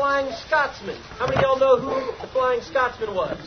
Flying Scotsman. How many of y'all know who the Flying Scotsman was?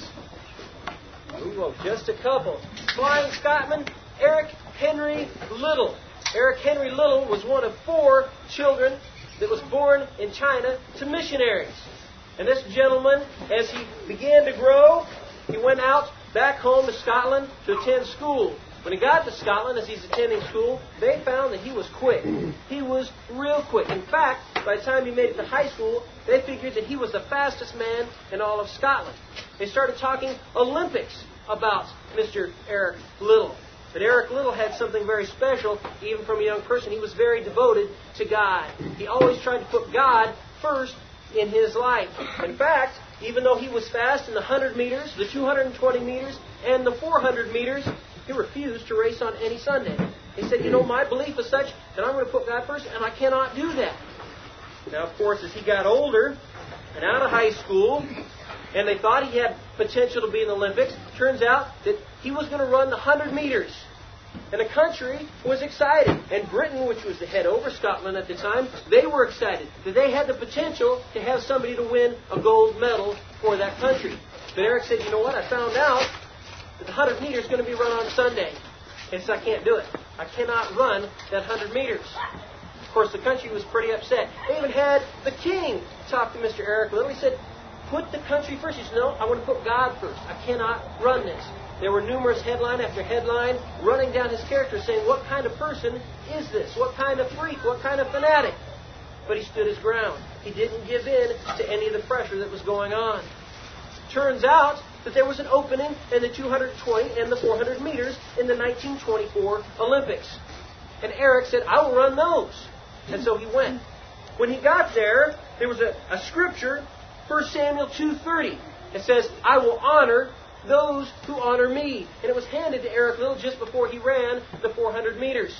Ooh, well, just a couple. Flying Scotsman, Eric Henry Little. Eric Henry Little was one of 4 children that was born in China to missionaries. And this gentleman, as he began to grow, he went out back home to Scotland to attend school. When he got to Scotland, as he's attending school, they found that he was quick. He was real quick. In fact, by the time he made it to high school, they figured that he was the fastest man in all of Scotland. They started talking Olympics about Mr. Eric Little. But Eric Little had something very special, even from a young person. He was very devoted to God. He always tried to put God first in his life. In fact, even though he was fast in the 100 meters, the 220 meters, and the 400 meters, he refused to race on any Sunday. He said, my belief is such that I'm going to put God first, and I cannot do that. Now, of course, as he got older and out of high school, and they thought he had potential to be in the Olympics, turns out that he was going to run the 100 meters. And the country was excited. And Britain, which was the head over Scotland at the time, they were excited that they had the potential to have somebody to win a gold medal for that country. But Eric said, you know what, I found out that the 100 meters is going to be run on Sunday. And so I can't do it. I cannot run that 100 meters. Of course, the country was pretty upset. They even had the king talk to Mr. Eric Little. He said, put the country first. He said, no, I want to put God first. I cannot run this. There were numerous headline after headline running down his character saying, what kind of person is this? What kind of freak? What kind of fanatic? But he stood his ground. He didn't give in to any of the pressure that was going on. Turns out that there was an opening in the 220 and the 400 meters in the 1924 Olympics. And Eric said, I will run those. And so he went. When he got there, there was a scripture, 1 Samuel 2:30. It says, I will honor those who honor me. And it was handed to Eric Little just before he ran the 400 meters.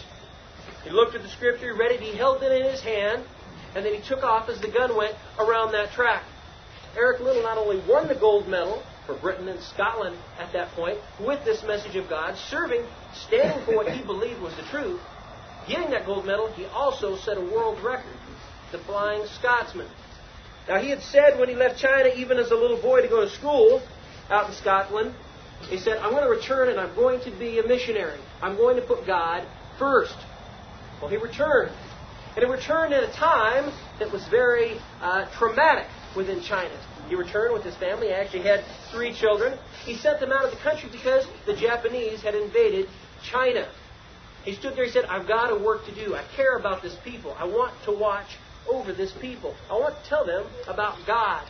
He looked at the scripture, he read it, he held it in his hand, and then he took off as the gun went around that track. Eric Little not only won the gold medal for Britain and Scotland at that point with this message of God, serving, standing for what he believed was the truth, getting that gold medal, he also set a world record, the Flying Scotsman. Now, he had said when he left China, even as a little boy, to go to school out in Scotland, he said, I'm going to return and I'm going to be a missionary. I'm going to put God first. Well, he returned. And he returned at a time that was very traumatic within China. He returned with his family. He actually had 3 children. He sent them out of the country because the Japanese had invaded China. He stood there, he said, I've got a work to do. I care about this people. I want to watch over this people. I want to tell them about God.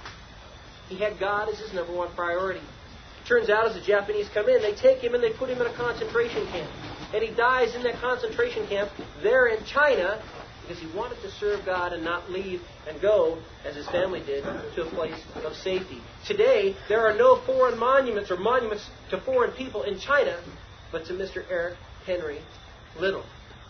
He had God as his number one priority. Turns out as the Japanese come in, they take him and they put him in a concentration camp. And he dies in that concentration camp there in China because he wanted to serve God and not leave and go, as his family did, to a place of safety. Today, there are no foreign monuments or monuments to foreign people in China, but to Mr. Eric Henry Little.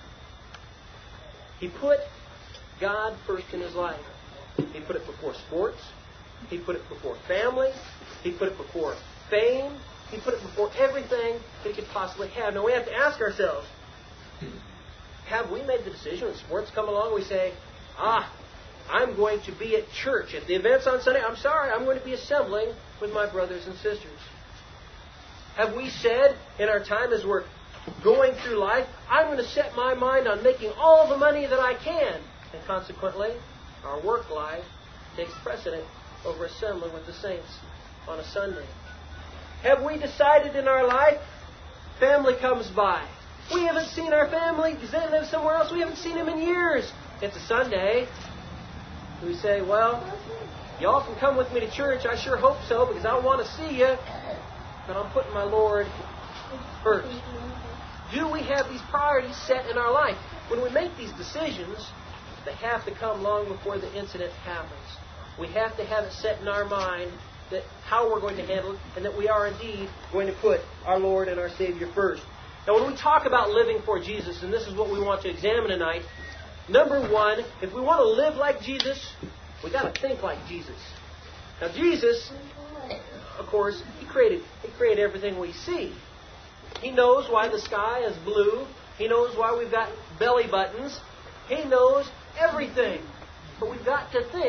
He put God first in his life. He put it before sports. He put it before family. He put it before fame. He put it before everything that he could possibly have. Now we have to ask ourselves, have we made the decision when sports come along, we say, I'm going to be at church. At the events on Sunday, I'm sorry, I'm going to be assembling with my brothers and sisters. Have we said in our time as we're going through life, I'm going to set my mind on making all the money that I can. And consequently, our work life takes precedent over assembling with the saints on a Sunday. Have we decided in our life, family comes by. We haven't seen our family because they live somewhere else. We haven't seen them in years. It's a Sunday. We say, well, y'all can come with me to church. I sure hope so because I want to see you. But I'm putting my Lord first. Do we have these priorities set in our life? When we make these decisions, they have to come long before the incident happens. We have to have it set in our mind that how we're going to handle it and that we are indeed going to put our Lord and our Savior first. Now, when we talk about living for Jesus, and this is what we want to examine tonight, number one, if we want to live like Jesus, we've got to think like Jesus. Now, Jesus, of course, He created everything we see. He knows why the sky is blue. He knows why we've got belly buttons. He knows everything. But we've got to think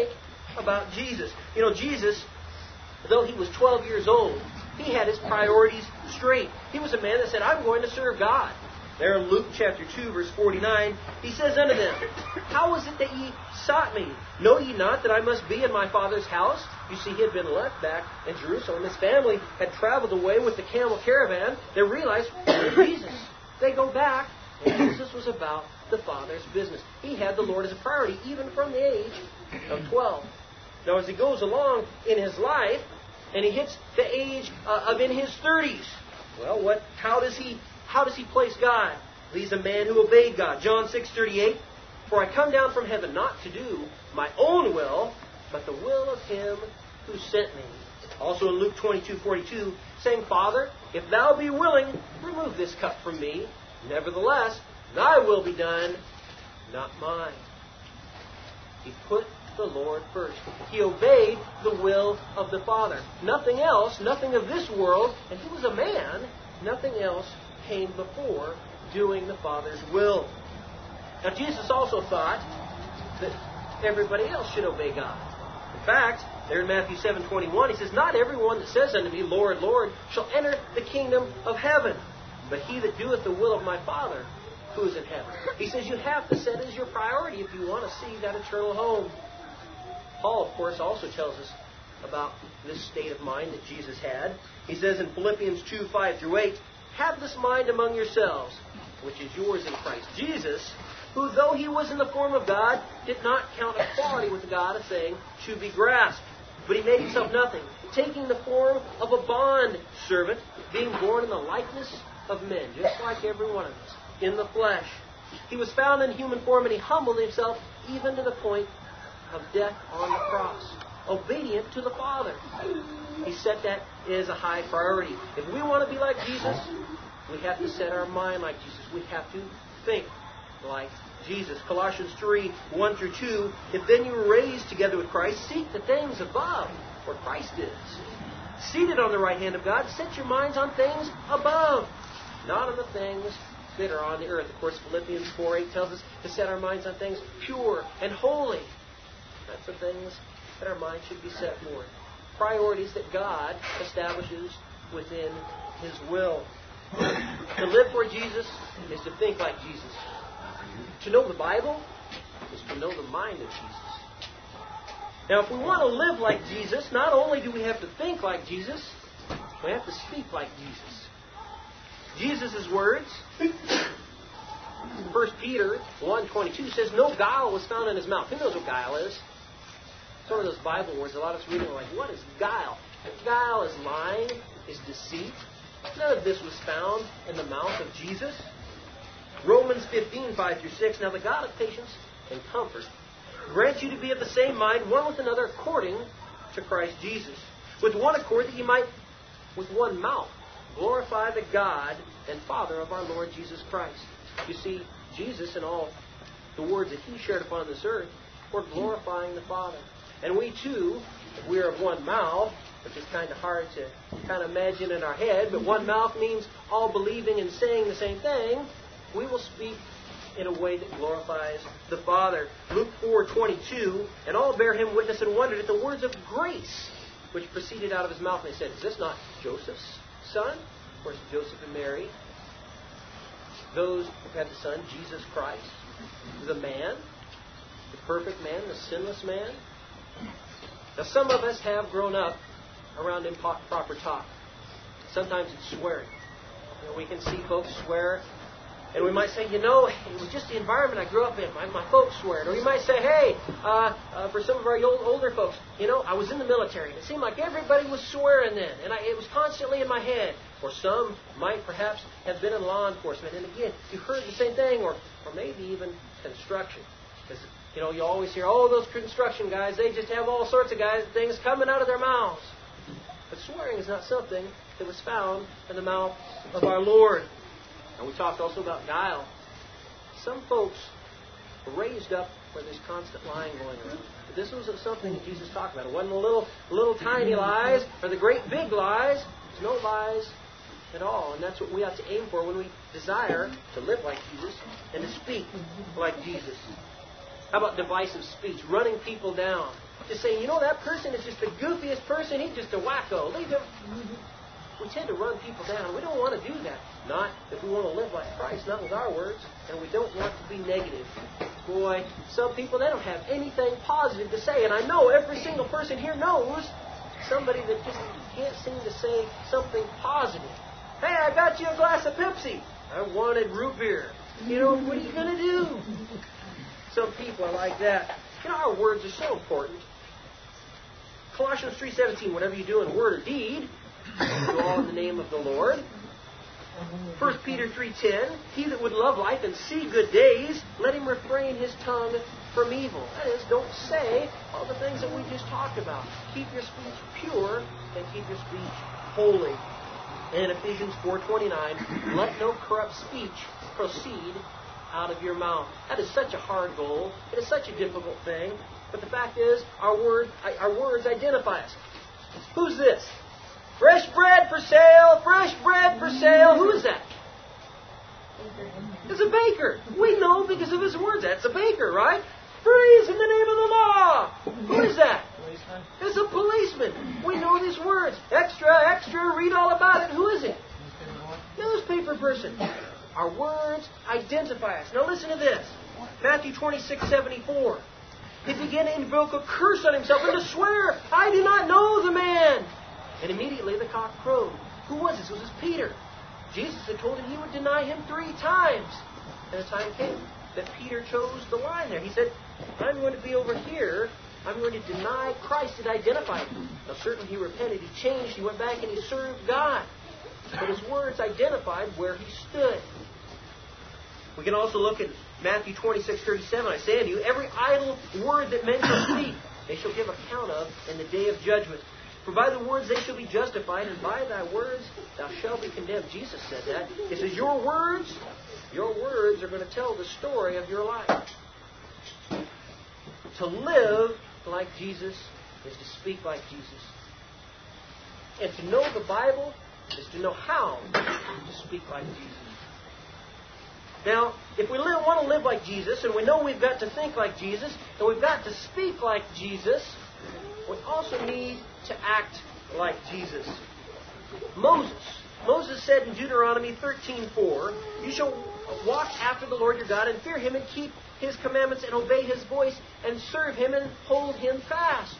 about Jesus. You know, Jesus, though he was 12 years old, he had his priorities straight. He was a man that said, I'm going to serve God. There in Luke chapter 2, verse 49, he says unto them, How is it that ye sought me? Know ye not that I must be in my Father's house? You see, he had been left back in Jerusalem. His family had traveled away with the camel caravan. They realized, where's Jesus? They go back, and Jesus was about the Father's business. He had the Lord as a priority, even from the age of 12. Now, as he goes along in his life, and he hits the age of in his 30s, well, how does he place God? He's a man who obeyed God. John 6:38, For I come down from heaven not to do my own will, but the will of him who sent me. Also in Luke 22:42, saying, Father, if thou be willing, remove this cup from me. Nevertheless, thy will be done, not mine. He put the Lord first. He obeyed the will of the Father. Nothing else, nothing of this world, and he was a man, nothing else came before doing the Father's will. Now, Jesus also thought that everybody else should obey God. In fact, there in Matthew 7:21, he says, Not everyone that says unto me, Lord, Lord, shall enter the kingdom of heaven, but he that doeth the will of my Father who is in heaven. He says you have to set as your priority if you want to see that eternal home. Paul, of course, also tells us about this state of mind that Jesus had. He says in Philippians 2:5-8, Have this mind among yourselves, which is yours in Christ Jesus, who, though he was in the form of God, did not count equality with God a thing to be grasped, but he made himself nothing, taking the form of a bond servant, being born in the likeness of men, just like every one of us, in the flesh. He was found in human form, and he humbled himself even to the point of death on the cross, obedient to the Father. He set that as a high priority. If we want to be like Jesus, we have to set our mind like Jesus. We have to think like Jesus. Colossians 3:1-2, If then you were raised together with Christ, seek the things above, where Christ is. Seated on the right hand of God, set your minds on things above, not on the things that are on the earth. Of course, Philippians 4:8 tells us to set our minds on things pure and holy. That's the things that our mind should be set for. Priorities that God establishes within His will. To live for Jesus is to think like Jesus. To know the Bible is to know the mind of Jesus. Now, if we want to live like Jesus, not only do we have to think like Jesus, we have to speak like Jesus. Jesus' words, 1 Peter 1:22 says, No guile was found in his mouth. Who knows what guile is? Some of those Bible words, a lot of us read them like, what is guile? Guile is lying, is deceit. None of this was found in the mouth of Jesus. Romans 15:5-6, Now the God of patience and comfort grant you to be of the same mind, one with another, according to Christ Jesus, with one accord, that you might, with one mouth, glorify the God and Father of our Lord Jesus Christ. You see, Jesus and all the words that He shared upon this earth were glorifying the Father. And we too, if we are of one mouth, which is kind of hard to kind of imagine in our head, but one mouth means all believing and saying the same thing, we will speak in a way that glorifies the Father. Luke 4:22, And all bare him witness and wondered at the words of grace which proceeded out of his mouth. And they said, Is this not Joseph's son? Of course, Joseph and Mary. Those who had the Son, Jesus Christ, the man, the perfect man, the sinless man. Now, some of us have grown up around improper talk. Sometimes it's swearing. You know, we can see folks swear, and we might say, it was just the environment I grew up in. My folks swear. Or you might say, hey, for some of our older folks, I was in the military, and it seemed like everybody was swearing then, and it was constantly in my head. Or some might perhaps have been in law enforcement, and again, you heard the same thing, or maybe even construction. Because, you always hear, those construction guys, they just have all sorts of things coming out of their mouths. But swearing is not something that was found in the mouth of our Lord. And we talked also about guile. Some folks were raised up where there's constant lying going around. But this was something that Jesus talked about. It wasn't the little tiny lies or the great big lies. There's no lies at all. And that's what we have to aim for when we desire to live like Jesus and to speak like Jesus. How about divisive speech? Running people down. Just saying, that person is just the goofiest person. He's just a wacko. Leave him. We tend to run people down. We don't want to do that. Not if we want to live like Christ, not with our words. And we don't want to be negative. Boy, some people, they don't have anything positive to say. And I know every single person here knows somebody that just can't seem to say something positive. Hey, I got you a glass of Pepsi. I wanted root beer. What are you going to do? Some people are like that. Our words are so important. Colossians 3:17, whatever you do in word or deed, do all in the name of the Lord. 1 Peter 3:10, he that would love life and see good days, let him refrain his tongue from evil. That is, don't say all the things that we just talked about. Keep your speech pure and keep your speech holy. And Ephesians 4:29, let no corrupt speech proceed out of your mouth. That is such a hard goal. It is such a difficult thing. But the fact is, our words identify us. Who's this? Fresh bread for sale! Fresh bread for sale! Who is that? It's a baker. We know because of his words. That's a baker, right? Freeze in the name of the law! Who is that? Policeman. It's a policeman. We know these words. Extra, extra, read all about it. Who is it? Newspaper person. Our words identify us. Now listen to this. Matthew 26:74. He began to invoke a curse on himself and to swear, I do not know the man. And immediately the cock crowed. Who was this? It was Peter. Jesus had told him he would deny him 3 times. And the time came that Peter chose the line there. He said, I'm going to be over here. I'm going to deny Christ and identify him. Now certainly he repented. He changed. He went back and he served God. But his words identified where he stood. We can also look at Matthew 26:37. I say unto you, every idle word that men shall speak, they shall give account of in the day of judgment. For by the words they shall be justified, and by thy words thou shalt be condemned. Jesus said that. He says, your words are going to tell the story of your life. To live like Jesus is to speak like Jesus. And to know the Bible is to know how to speak like Jesus. Now, if we want to live like Jesus, and we know we've got to think like Jesus, and we've got to speak like Jesus, we also need to act like Jesus. Moses said in Deuteronomy 13:4, you shall walk after the Lord your God and fear him and keep his commandments and obey his voice and serve him and hold him fast.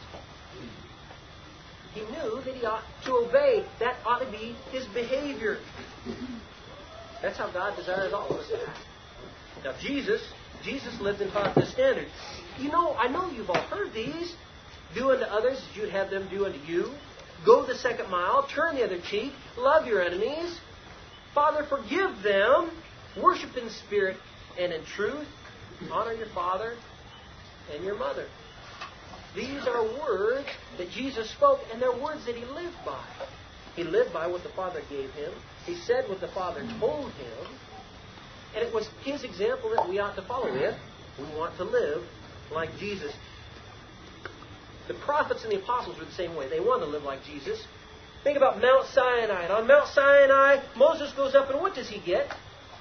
He knew that he ought to obey. That ought to be his behavior. That's how God desires all of us to act. Now, Jesus lived and taught this standard. I know you've all heard these. Do unto others as you'd have them do unto you. Go the second mile. Turn the other cheek. Love your enemies. Father, forgive them. Worship in spirit and in truth. Honor your father and your mother. These are words that Jesus spoke, and they're words that he lived by. He lived by what the Father gave him. He said what the Father told him. And it was his example that we ought to follow if we want to live like Jesus. The prophets and the apostles were the same way. They wanted to live like Jesus. Think about Mount Sinai. And on Mount Sinai, Moses goes up, and what does he get?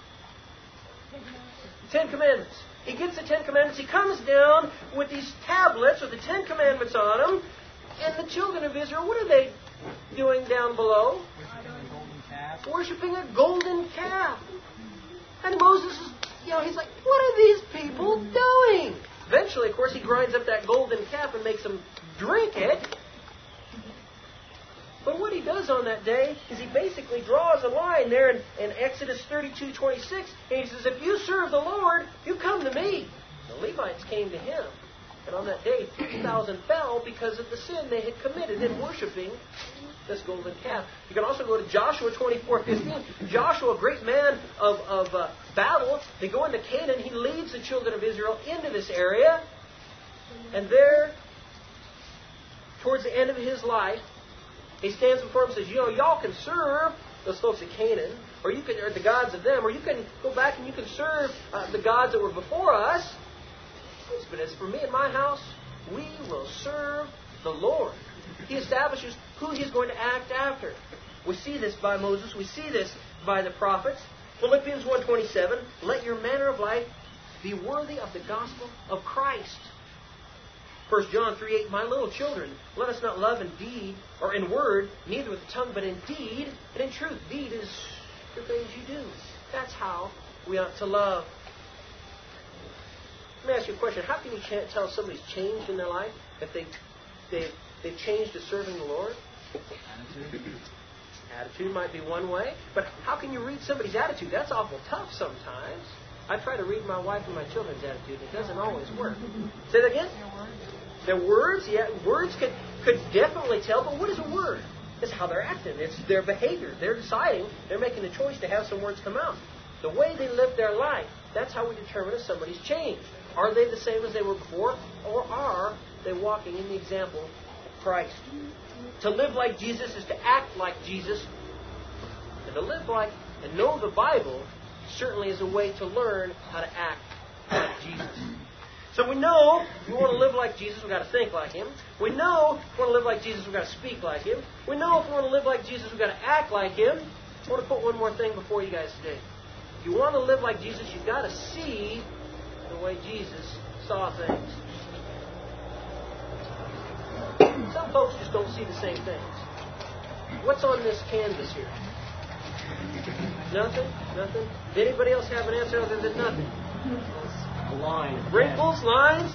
10 Commandments. He gets the 10 Commandments. He comes down with these tablets with the 10 Commandments on them. And the children of Israel, what are they doing down below? Worshipping a golden calf. And Moses is, he's like, what are these people doing? Eventually, of course, he grinds up that golden calf and makes them drink it. But what he does on that day is he basically draws a line there in Exodus 32:26. And he says, if you serve the Lord, you come to me. The Levites came to him. And on that day, 3,000 fell because of the sin they had committed in worshiping this golden calf. You can also go to Joshua 24:15. Joshua, a great man of battle, they go into Canaan. He leads the children of Israel into this area. And there, towards the end of his life, he stands before them and says, y'all can serve those folks at Canaan, or the gods of them, or you can go back and you can serve the gods that were before us. But as for me and my house, we will serve the Lord. He establishes who he's going to act after. We see this by Moses. We see this by the prophets. Philippians 1:27, let your manner of life be worthy of the gospel of Christ. 1 John 3:8, my little children, let us not love in deed or in word, neither with the tongue, but in deed and in truth. Deed is the things you do. That's how we ought to love. Let me ask you a question. How can you tell somebody's changed in their life if they've changed to serving the Lord? Attitude might be one way. But how can you read somebody's attitude? That's awful tough sometimes. I try to read my wife and my children's attitude. It doesn't always work. Say that again? Their words? Yeah, words could definitely tell. But what is a word? It's how they're acting. It's their behavior. They're deciding. They're making the choice to have some words come out. The way they live their life, that's how we determine if somebody's changed. Are they the same as they were before? Or are they walking in the example of Christ? To live like Jesus is to act like Jesus. And to live like and know the Bible certainly is a way to learn how to act like Jesus. So we know if we want to live like Jesus, we've got to think like Him. We know if we want to live like Jesus, we've got to speak like Him. We know if we want to live like Jesus, we've got to act like Him. I want to put one more thing before you guys today. If you want to live like Jesus, you've got to see the way Jesus saw things. Some folks just don't see the same things. What's on this canvas here? Nothing? Nothing? Did anybody else have an answer other than nothing? A line. Wrinkles? Lines?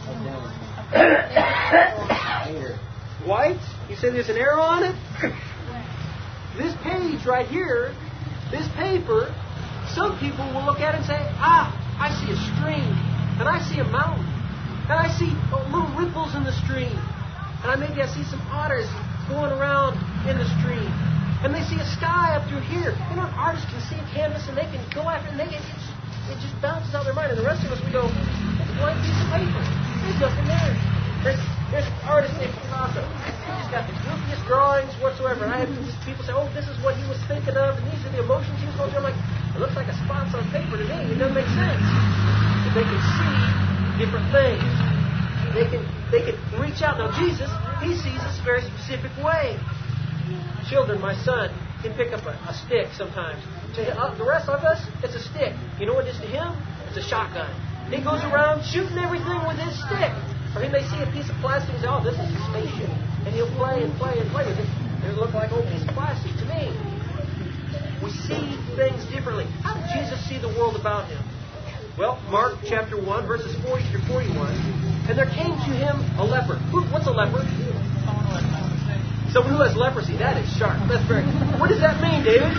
White? You say there's an arrow on it? This page right here, this paper, some people will look at it and say, I see a stream, and I see a mountain, and I see little ripples in the stream, and maybe I see some otters going around in the stream, and they see a sky up through here. You know, an artist can see a canvas, and they can go after it, and it just bounces out of their mind. And the rest of us, we go, it's a blank piece of paper. There's nothing there. There's an artist named Picasso. He's got the goofiest drawings whatsoever. And I have people say, this is what he was thinking of, and these are the emotions he was going through. I'm like, it looks like a spots on paper to me. It doesn't make sense. But they can see different things. They can reach out. Now, Jesus, He sees us a very specific way. Children, my son, can pick up a stick sometimes. To the rest of us, it's a stick. You know what it is to him? It's a shotgun. He goes around shooting everything with his stick. Or he may see a piece of plastic and say, this is a spaceship. And he'll play and play and play with it. It'll look like an old piece of plastic to me. We see things differently. How did Jesus see the world about Him? Well, Mark chapter 1, verses 40 through 41. And there came to Him a leper. What's a leper? Someone who has leprosy. That is sharp. That's very good. What does that mean, David?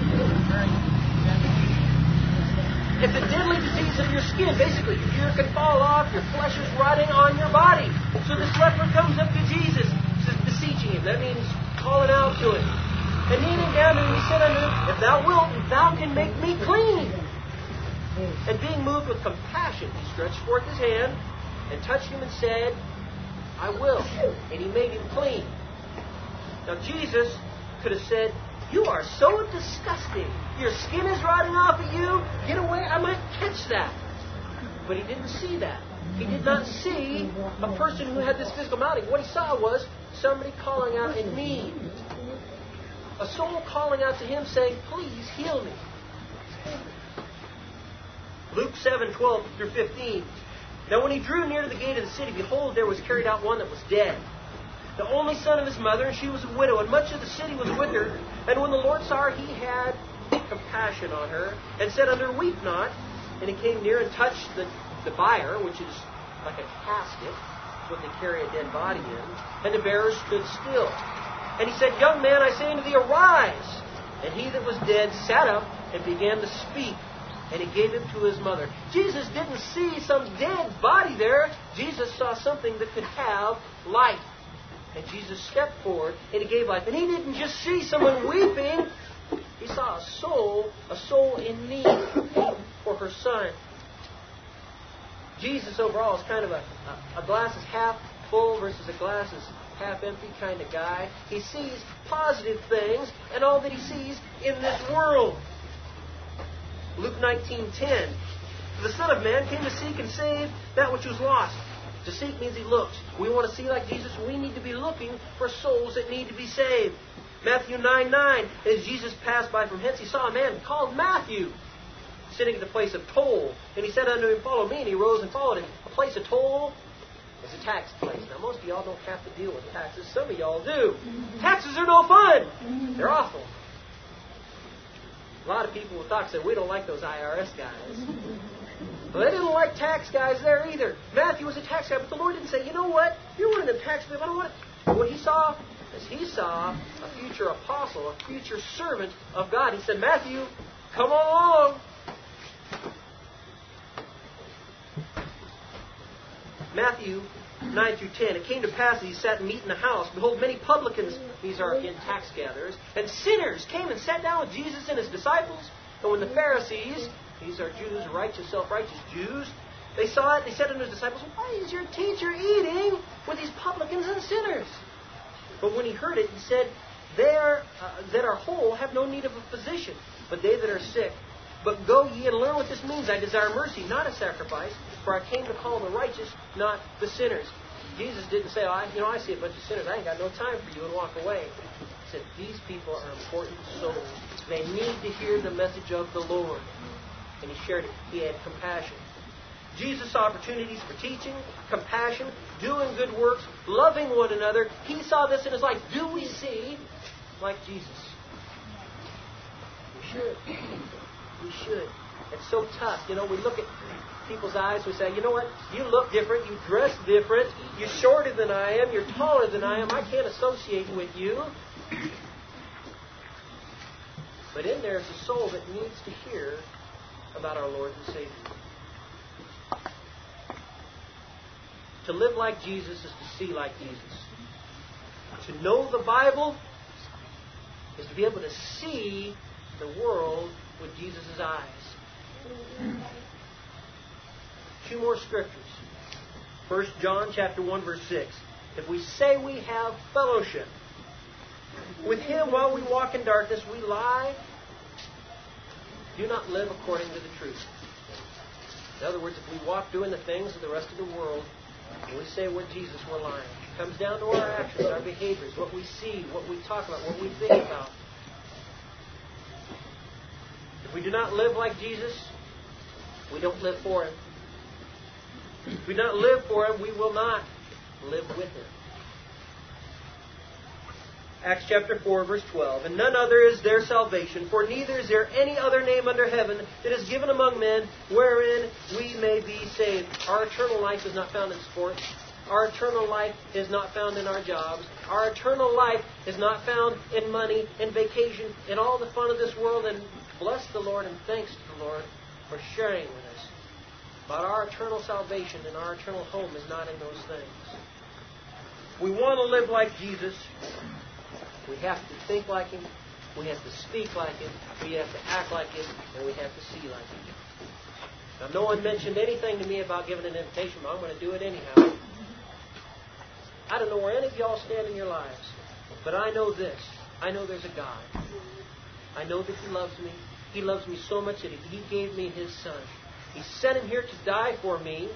It's a deadly disease of your skin. Basically, your hair can fall off, your flesh is rotting on your body. So this leper comes up to Jesus, beseeching Him. That means calling out to Him. And kneeling down to Him, He said unto Him, if thou wilt, thou can make me clean. And being moved with compassion, He stretched forth His hand and touched him and said, I will. And He made him clean. Now Jesus could have said, you are so disgusting. Your skin is rotting off of you. Get away. I might catch that. But He didn't see that. He did not see a person who had this physical malady. What He saw was somebody calling out in need. A soul calling out to Him saying, please heal me. Luke 7:12 through 15. Now when He drew near to the gate of the city, behold, there was carried out one that was dead, the only son of his mother, and she was a widow, and much of the city was with her. And when the Lord saw her, He had compassion on her, and said unto her, weep not. And He came near and touched the bier, which is like a casket, what they carry a dead body in. And the bearer stood still. And He said, young man, I say unto thee, arise. And he that was dead sat up and began to speak. And He gave him to his mother. Jesus didn't see some dead body there. Jesus saw something that could have life. And Jesus stepped forward and He gave life. And He didn't just see someone weeping. He saw a soul in need for her son. Jesus overall is kind of a glass is half full versus a glass is half empty kind of guy. He sees positive things and all that He sees in this world. Luke 19:10. The Son of Man came to seek and save that which was lost. To seek means He looked. We want to see like Jesus. We need to be looking for souls that need to be saved. Matthew 9:9. As Jesus passed by from hence, He saw a man called Matthew sitting at the place of toll. And He said unto him, follow me. And he rose and followed Him. A place of toll, was a tax place. Now, most of y'all don't have to deal with taxes. Some of y'all do. Taxes are no fun. They're awful. A lot of people will talk, say, we don't like those IRS guys. Well, they didn't like tax guys there either. Matthew was a tax guy, but the Lord didn't say, you know what? You're one of them tax people. I don't want it. But what he saw is he saw a future apostle, a future servant of God. He said, Matthew, come along. Matthew 9 through 10. It came to pass as he sat and meat in the house. Behold, many publicans, these are again tax gatherers, and sinners came and sat down with Jesus and his disciples. And when the Pharisees, these are Jews, righteous, self-righteous Jews, they saw it, they said unto his disciples, why is your teacher eating with these publicans and sinners? But when he heard it, he said, they that are whole have no need of a physician, but they that are sick. But go ye and learn what this means. I desire mercy, not a sacrifice, for I came to call the righteous, not the sinners. Jesus didn't say, I see a bunch of sinners. I ain't got no time for you, and walk away. He said, these people are important souls. They need to hear the message of the Lord. And he shared it. He had compassion. Jesus saw opportunities for teaching, compassion, doing good works, loving one another. He saw this in his life. Do we see like Jesus? We should. We should. It's so tough. We look at people's eyes. We say, you know what? You look different. You dress different. You're shorter than I am. You're taller than I am. I can't associate with you. But in there is a soul that needs to hear about our Lord and Savior. To live like Jesus is to see like Jesus. To know the Bible is to be able to see the world with Jesus' eyes. 2 more scriptures. 1 John chapter 1, verse 6. If we say we have fellowship with Him while we walk in darkness, we lie, do not live according to the truth. In other words, if we walk doing the things of the rest of the world, and we say we're Jesus, we're lying. It comes down to our actions, our behaviors, what we see, what we talk about, what we think about. If we do not live like Jesus, we don't live for Him. If we do not live for Him, we will not live with Him. Acts chapter 4, verse 12. And none other is there salvation, for neither is there any other name under heaven that is given among men wherein we may be saved. Our eternal life is not found in sports. Our eternal life is not found in our jobs. Our eternal life is not found in money, in vacation, in all the fun of this world. And bless the Lord and thanks to the Lord for sharing with us. But our eternal salvation and our eternal home is not in those things. We want to live like Jesus. We have to think like Him. We have to speak like Him. We have to act like Him. And we have to see like Him. Now, no one mentioned anything to me about giving an invitation, but I'm going to do it anyhow. I don't know where any of y'all stand in your lives, but I know this. I know there's a God. I know that He loves me. He loves me so much that He gave me His Son. He sent Him here to die for me.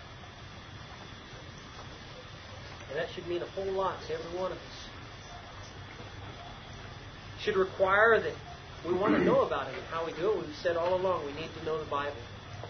And that should mean a whole lot to every one of us. Should require that we want to know about Him and how we do it. We've said all along we need to know the Bible.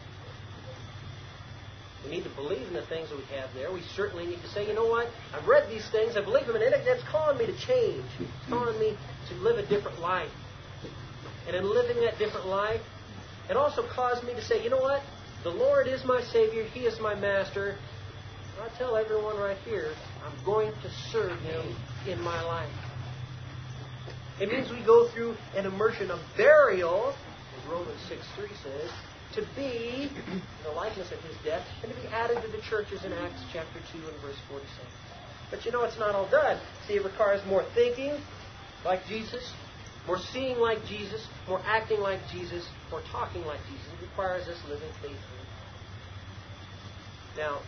We need to believe in the things that we have there. We certainly need to say, you know what? I've read these things, I believe them, and that's calling me to change. It's calling me to live a different life. And in living that different life, it also caused me to say, you know what? The Lord is my Savior. He is my Master. I tell everyone right here, I'm going to serve Him in my life. It means we go through an immersion of burial, as Romans 6:3 says, to be the likeness of His death, and to be added to the churches in Acts chapter 2 and verse 47. But you know, it's not all done. See, it requires more thinking like Jesus, more seeing like Jesus, more acting like Jesus, more talking like Jesus. It requires us living faithfully. Now,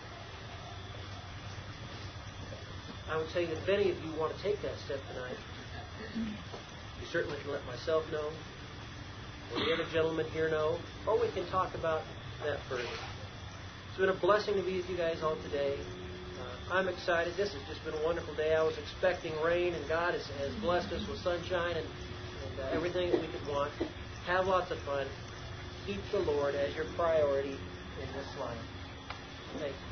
I would say that if any of you want to take that step tonight, you certainly can let myself know, or the other gentlemen here know, or we can talk about that further. It's been a blessing to be with you guys all today. I'm excited. This has just been a wonderful day. I was expecting rain, and God has blessed us with sunshine and everything that we could want. Have lots of fun. Keep the Lord as your priority in this life. Thank you.